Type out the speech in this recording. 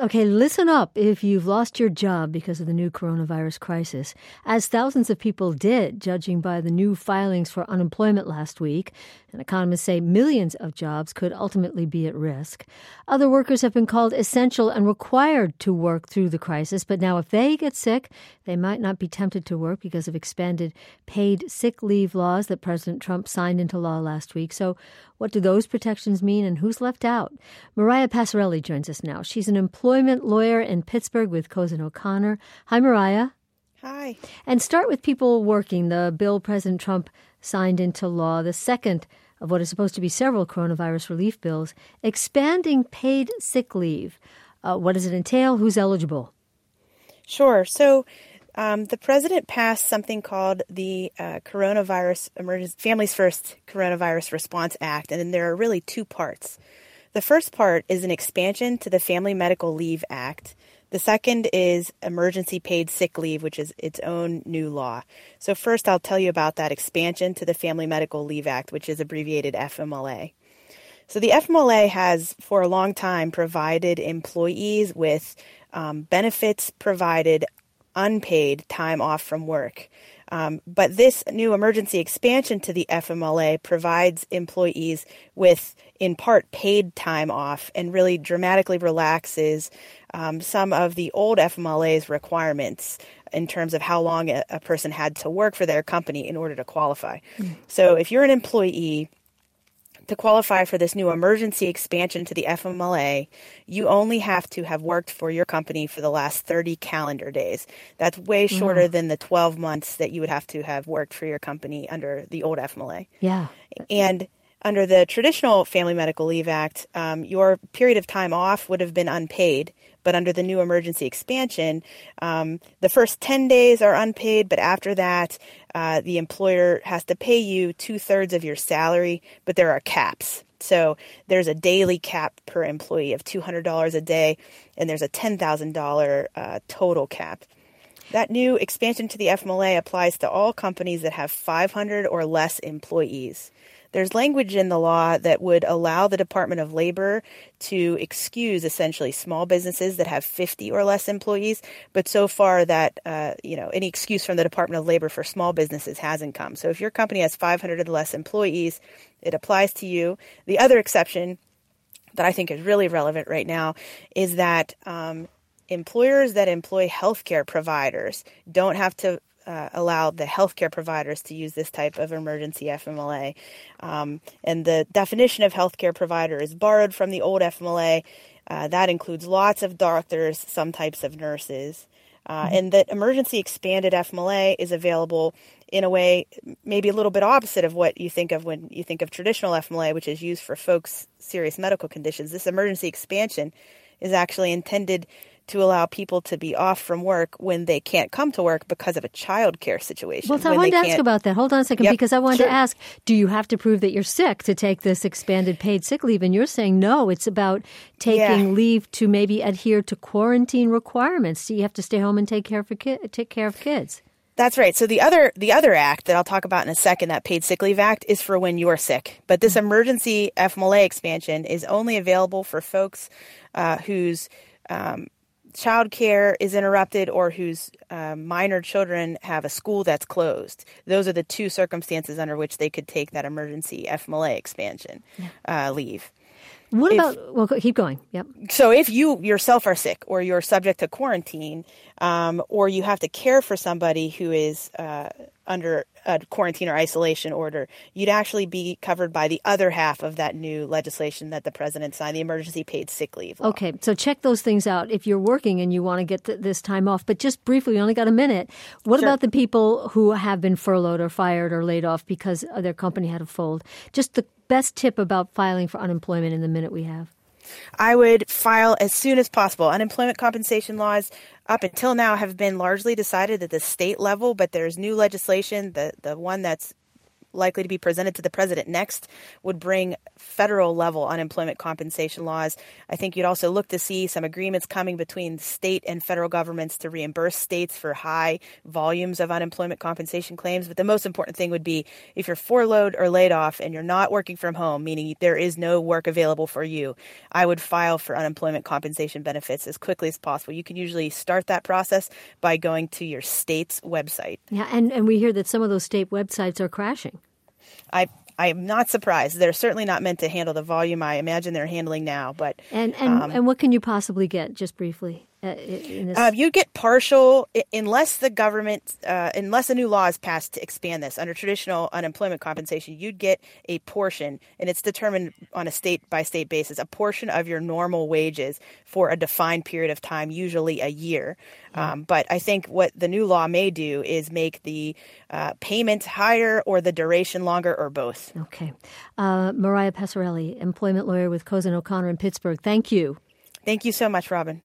Okay, listen up if you've lost your job because of the new coronavirus crisis, as thousands of people did, judging by the new filings for unemployment last week. And economists say millions of jobs could ultimately be at risk. Other workers have been called essential and required to work through the crisis, but now if they get sick, they might not be tempted to work because of expanded paid sick leave laws that President Trump signed into law last week. So what do those protections mean and who's left out? Mariah Passarelli joins us now. She's an employment lawyer in Pittsburgh with Cozen O'Connor. Hi, Mariah. Hi. And start with people working. The bill President Trump signed into law, the second of what is supposed to be several coronavirus relief bills, expanding paid sick leave. What does it entail? Who's eligible? Sure. So the president passed something called the Coronavirus Families First Coronavirus Response Act, and there are really two parts. The first part is an expansion to the Family Medical Leave Act. The second is emergency paid sick leave, which is its own new law. So first, I'll tell you about that expansion to the Family Medical Leave Act, which is abbreviated FMLA. So the FMLA has, for a long time, provided employees with benefits provided unpaid time off from work. But this new emergency expansion to the FMLA provides employees with, in part, paid time off and really dramatically relaxes some of the old FMLA's requirements in terms of how long a person had to work for their company in order to qualify. So if you're an employee, to qualify for this new emergency expansion to the FMLA, you only have to have worked for your company for the last 30 calendar days. That's way shorter than the 12 months that you would have to have worked for your company under the old FMLA. Yeah. And under the traditional Family Medical Leave Act, your period of time off would have been unpaid. But under the new emergency expansion, the first 10 days are unpaid, but after that, the employer has to pay you 2/3 of your salary, but there are caps. So there's a daily cap per employee of $200 a day, and there's a $10,000 total cap. That new expansion to the FMLA applies to all companies that have 500 or less employees. There's language in the law that would allow the Department of Labor to excuse essentially small businesses that have 50 or less employees, but so far that any excuse from the Department of Labor for small businesses hasn't come. So if your company has 500 or less employees, it applies to you. The other exception that I think is really relevant right now is that employers that employ healthcare providers don't have to allow the healthcare providers to use this type of emergency FMLA. And the definition of healthcare provider is borrowed from the old FMLA. That includes lots of doctors, some types of nurses. And that emergency expanded FMLA is available in a way maybe a little bit opposite of what you think of when you think of traditional FMLA, which is used for folks' serious medical conditions. This emergency expansion is actually intended to allow people to be off from work when they can't come to work because of a child care situation. Well, I wanted to ask about that. Hold on a second, because I wanted to ask, do you have to prove that you're sick to take this expanded paid sick leave? And you're saying no, it's about taking leave to maybe adhere to quarantine requirements. So you have to stay home and take care of kids. That's right. So the other act that I'll talk about in a second, that Paid Sick Leave Act, is for when you're sick. But this emergency FMLA expansion is only available for folks whose child care is interrupted or whose minor children have a school that's closed. Those are the two circumstances under which they could take that emergency FMLA expansion leave. What about, well, keep going. Yep. So if you yourself are sick or you're subject to quarantine or you have to care for somebody who is under a quarantine or isolation order, you'd actually be covered by the other half of that new legislation that the president signed, the emergency paid sick leave law. Okay, so check those things out if you're working and you want to get this time off. But just briefly, we only got a minute. What about the people who have been furloughed or fired or laid off because their company had to fold? Just the best tip about filing for unemployment in the minute we have. I would file as soon as possible. Unemployment compensation laws up until now have been largely decided at the state level, but there's new legislation, the one that's likely to be presented to the president next would bring federal level unemployment compensation laws. I think you'd also look to see some agreements coming between state and federal governments to reimburse states for high volumes of unemployment compensation claims. But the most important thing would be if you're furloughed or laid off and you're not working from home, meaning there is no work available for you, I would file for unemployment compensation benefits as quickly as possible. You can usually start that process by going to your state's website. Yeah, and we hear that some of those state websites are crashing. I am not surprised. They're certainly not meant to handle the volume I imagine they're handling now. But and what can you possibly get, just briefly? You get partial unless the government, unless a new law is passed to expand this. Under traditional unemployment compensation, you'd get a portion, and it's determined on a state-by-state basis, a portion of your normal wages for a defined period of time, usually a year. But I think what the new law may do is make the payment higher or the duration longer or both. Okay. Mariah Passarelli, employment lawyer with Cozen O'Connor in Pittsburgh. Thank you. Thank you so much, Robin.